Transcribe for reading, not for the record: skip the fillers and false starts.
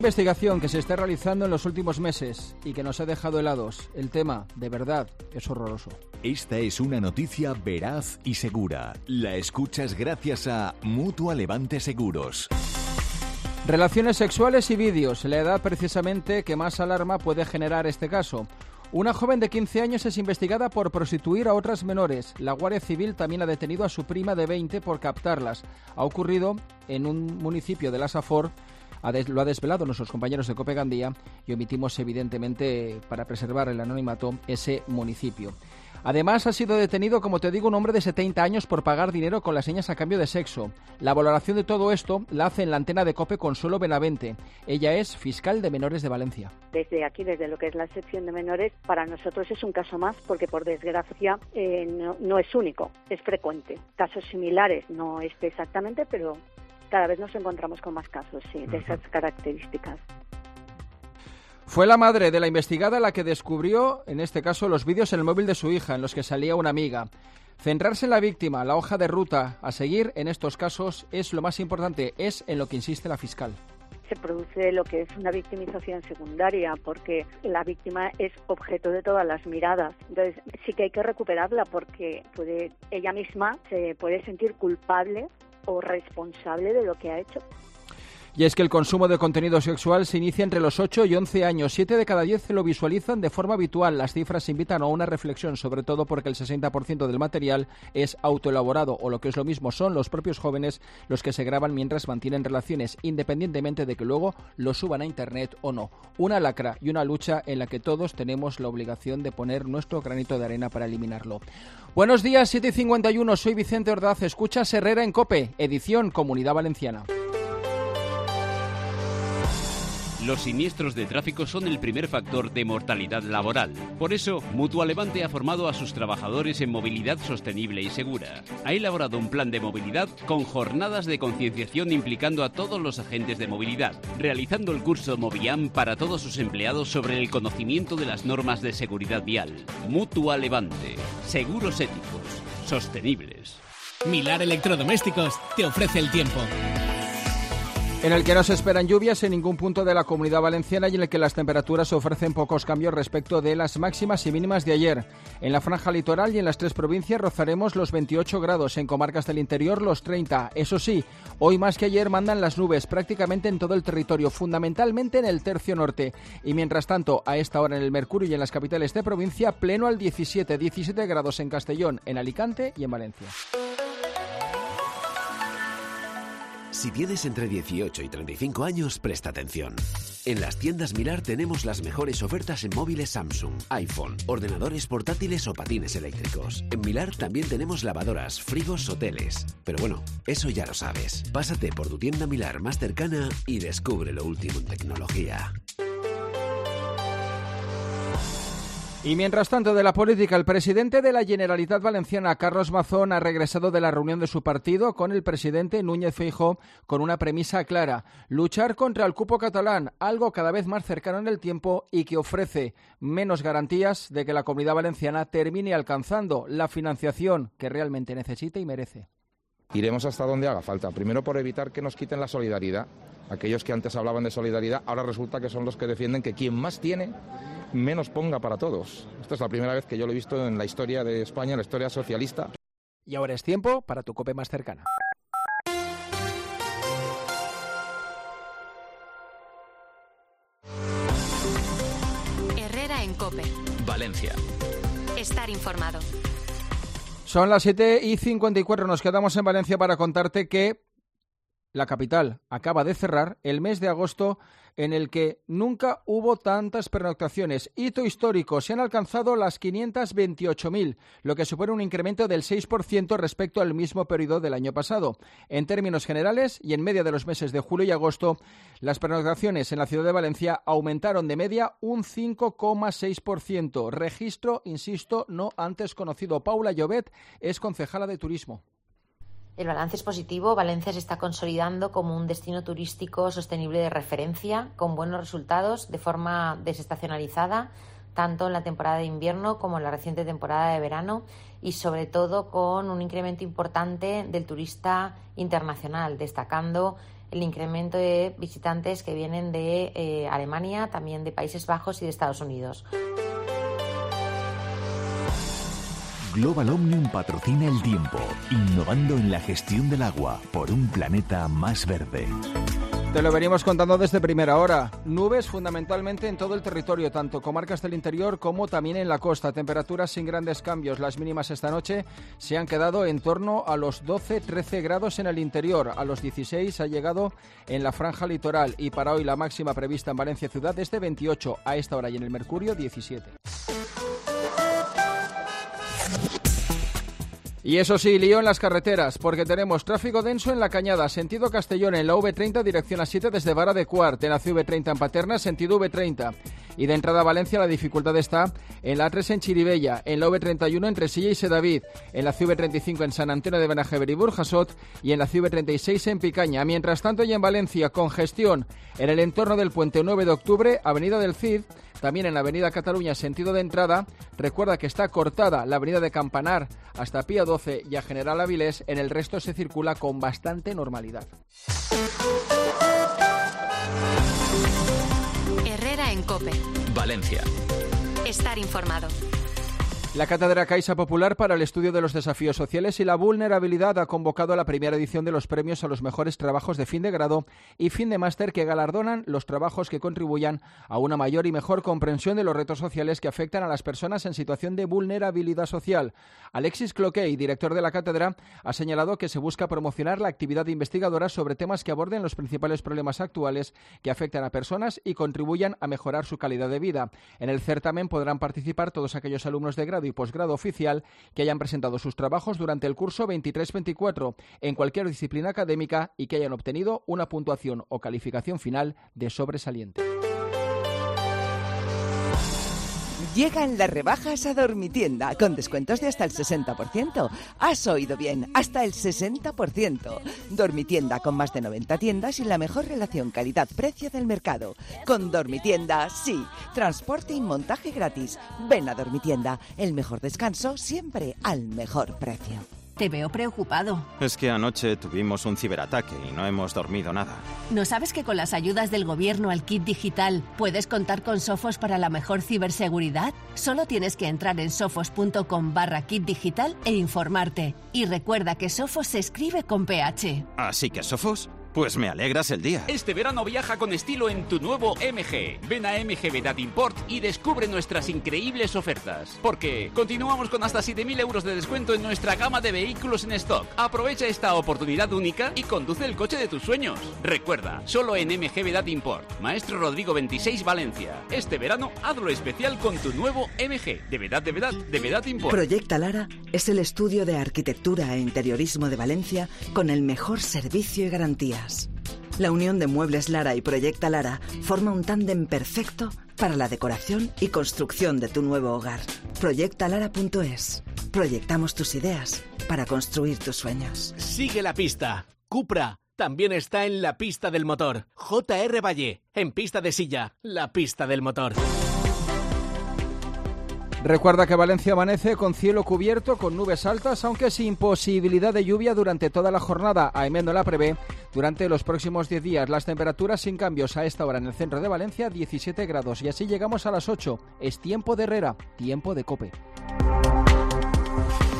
Investigación que se está realizando en los últimos meses y que nos ha dejado helados. El tema, de verdad, es horroroso. Esta es una noticia veraz y segura. La escuchas gracias a Mutua Levante Seguros. Relaciones sexuales y vídeos, la edad precisamente que más alarma puede generar este caso. Una joven de 15 años es investigada por prostituir a otras menores. La Guardia Civil también ha detenido a su prima de 20 por captarlas. Ha ocurrido en un municipio de la Safor. Lo ha desvelado nuestros compañeros de COPE Gandía y omitimos evidentemente, para preservar el anonimato, ese municipio. Además, ha sido detenido, como te digo, un hombre de 70 años por pagar dinero con las señas a cambio de sexo. La valoración de todo esto la hace en la antena de COPE Consuelo Benavente. Ella es fiscal de menores de Valencia. Desde aquí, desde lo que es la sección de menores, para nosotros es un caso más porque, por desgracia, no es único, es frecuente. Casos similares, no exactamente, pero cada vez nos encontramos con más casos, sí, de esas características. Fue la madre de la investigada la que descubrió, en este caso, los vídeos en el móvil de su hija, en los que salía una amiga. Centrarse en la víctima, la hoja de ruta a seguir en estos casos es lo más importante, es en lo que insiste la fiscal. Se produce lo que es una victimización secundaria, porque la víctima es objeto de todas las miradas. Entonces sí que hay que recuperarla porque ella misma se puede sentir culpable o responsable de lo que ha hecho. Y es que el consumo de contenido sexual se inicia entre los 8 y 11 años. 7 de cada 10 lo visualizan de forma habitual. Las cifras invitan a una reflexión, sobre todo porque el 60% del material es autoelaborado, o lo que es lo mismo, son los propios jóvenes los que se graban mientras mantienen relaciones, independientemente de que luego lo suban a internet o no. Una lacra y una lucha en la que todos tenemos la obligación de poner nuestro granito de arena para eliminarlo. Buenos días, 7:51, soy Vicente Ordaz, escuchas Herrera en COPE, edición Comunidad Valenciana. Los siniestros de tráfico son el primer factor de mortalidad laboral. Por eso, Mutua Levante ha formado a sus trabajadores en movilidad sostenible y segura. Ha elaborado un plan de movilidad con jornadas de concienciación implicando a todos los agentes de movilidad, realizando el curso Moviam para todos sus empleados sobre el conocimiento de las normas de seguridad vial. Mutua Levante. Seguros éticos. Sostenibles. Milar Electrodomésticos te ofrece el tiempo. En el que no se esperan lluvias en ningún punto de la Comunidad Valenciana y en el que las temperaturas ofrecen pocos cambios respecto de las máximas y mínimas de ayer. En la franja litoral y en las 3 provincias rozaremos los 28 grados, en comarcas del interior los 30. Eso sí, hoy más que ayer mandan las nubes prácticamente en todo el territorio, fundamentalmente en el tercio norte. Y mientras tanto, a esta hora en el Mercurio y en las capitales de provincia, pleno al 17 grados en Castellón, en Alicante y en Valencia. Si tienes entre 18 y 35 años, presta atención. En las tiendas Milar tenemos las mejores ofertas en móviles Samsung, iPhone, ordenadores portátiles o patines eléctricos. En Milar también tenemos lavadoras, frigos o teles. Pero bueno, eso ya lo sabes. Pásate por tu tienda Milar más cercana y descubre lo último en tecnología. Y mientras tanto, de la política, el presidente de la Generalitat Valenciana, Carlos Mazón, ha regresado de la reunión de su partido con el presidente Núñez Feijóo con una premisa clara: luchar contra el cupo catalán, algo cada vez más cercano en el tiempo y que ofrece menos garantías de que la Comunidad Valenciana termine alcanzando la financiación que realmente necesita y merece. Iremos hasta donde haga falta, primero por evitar que nos quiten la solidaridad. Aquellos que antes hablaban de solidaridad, ahora resulta que son los que defienden que quien más tiene, menos ponga para todos. Esta es la primera vez que yo lo he visto en la historia de España, en la historia socialista. Y ahora es tiempo para tu COPE más cercana. Herrera en COPE. Valencia. Estar informado. Son las 7:54, nos quedamos en Valencia para contarte que la capital acaba de cerrar el mes de agosto en el que nunca hubo tantas pernoctaciones. Hito histórico, se han alcanzado las 528.000, lo que supone un incremento del 6% respecto al mismo periodo del año pasado. En términos generales, y en media de los meses de julio y agosto, las pernoctaciones en la ciudad de Valencia aumentaron de media un 5,6%. Registro, insisto, no antes conocido. Paula Llobet es concejala de turismo. El balance es positivo. Valencia se está consolidando como un destino turístico sostenible de referencia, con buenos resultados de forma desestacionalizada, tanto en la temporada de invierno como en la reciente temporada de verano, y sobre todo con un incremento importante del turista internacional, destacando el incremento de visitantes que vienen de Alemania, también de Países Bajos y de Estados Unidos. Global Omnium patrocina el tiempo, innovando en la gestión del agua por un planeta más verde. Te lo venimos contando desde primera hora. Nubes fundamentalmente en todo el territorio, tanto comarcas del interior como también en la costa. Temperaturas sin grandes cambios. Las mínimas esta noche se han quedado en torno a los 12-13 grados en el interior. A los 16 ha llegado en la franja litoral. Y para hoy la máxima prevista en Valencia ciudad es de 28 a esta hora y en el Mercurio 17. Y eso sí, lío en las carreteras, porque tenemos tráfico denso en La Cañada, sentido Castellón, en la V30, dirección A7 desde Vara de Quart, en la CV30 en Paterna, sentido V30. Y de entrada a Valencia la dificultad está en la A3 en Chirivella, en la V31 entre Silla y Sedavid, en la CV35 en San Antonio de Benajever y Burjasot y en la CV36 en Picaña. Mientras tanto, y en Valencia, congestión en el entorno del Puente 9 de Octubre, Avenida del Cid, también en la Avenida Cataluña, sentido de entrada. Recuerda que está cortada la Avenida de Campanar hasta Pía 12 y a General Avilés. En el resto se circula con bastante normalidad. Herrera en COPE. Valencia. Estar informado. La Cátedra Caixa Popular para el Estudio de los Desafíos Sociales y la Vulnerabilidad ha convocado a la primera edición de los premios a los mejores trabajos de fin de grado y fin de máster que galardonan los trabajos que contribuyan a una mayor y mejor comprensión de los retos sociales que afectan a las personas en situación de vulnerabilidad social. Alexis Cloquet, director de la cátedra, ha señalado que se busca promocionar la actividad investigadora sobre temas que aborden los principales problemas actuales que afectan a personas y contribuyan a mejorar su calidad de vida. En el certamen podrán participar todos aquellos alumnos de grado y posgrado oficial que hayan presentado sus trabajos durante el curso 23-24 en cualquier disciplina académica y que hayan obtenido una puntuación o calificación final de sobresaliente. Llegan las rebajas a Dormitienda, con descuentos de hasta el 60%. Has oído bien, hasta el 60%. Dormitienda, con más de 90 tiendas y la mejor relación calidad-precio del mercado. Con Dormitienda, sí. Transporte y montaje gratis. Ven a Dormitienda, el mejor descanso siempre al mejor precio. Te veo preocupado. Es que anoche tuvimos un ciberataque y no hemos dormido nada. ¿No sabes que con las ayudas del gobierno al kit digital puedes contar con Sofos para la mejor ciberseguridad? Solo tienes que entrar en sofos.com/kit digital e informarte. Y recuerda que Sofos se escribe con PH. ¿Así que Sofos? Pues me alegras el día. Este verano viaja con estilo en tu nuevo MG. Ven a MG Vedat Import y descubre nuestras increíbles ofertas. Porque continuamos con hasta 7.000 euros de descuento en nuestra gama de vehículos en stock. Aprovecha esta oportunidad única y conduce el coche de tus sueños. Recuerda, solo en MG Vedat Import. Maestro Rodrigo 26, Valencia. Este verano hazlo especial con tu nuevo MG. De Vedat Import. Proyecta Lara es el estudio de arquitectura e interiorismo de Valencia con el mejor servicio y garantía. La unión de Muebles Lara y Proyecta Lara forma un tándem perfecto para la decoración y construcción de tu nuevo hogar. Proyectalara.es. Proyectamos tus ideas para construir tus sueños. Sigue la pista. Cupra también está en la pista del motor. JR Valle, en pista de silla, la pista del motor. Recuerda que Valencia amanece con cielo cubierto, con nubes altas, aunque sin posibilidad de lluvia durante toda la jornada. AEMET no la prevé durante los próximos 10 días. Las temperaturas sin cambios a esta hora en el centro de Valencia, 17 grados. Y así llegamos a las 8. Es tiempo de Herrera, tiempo de COPE.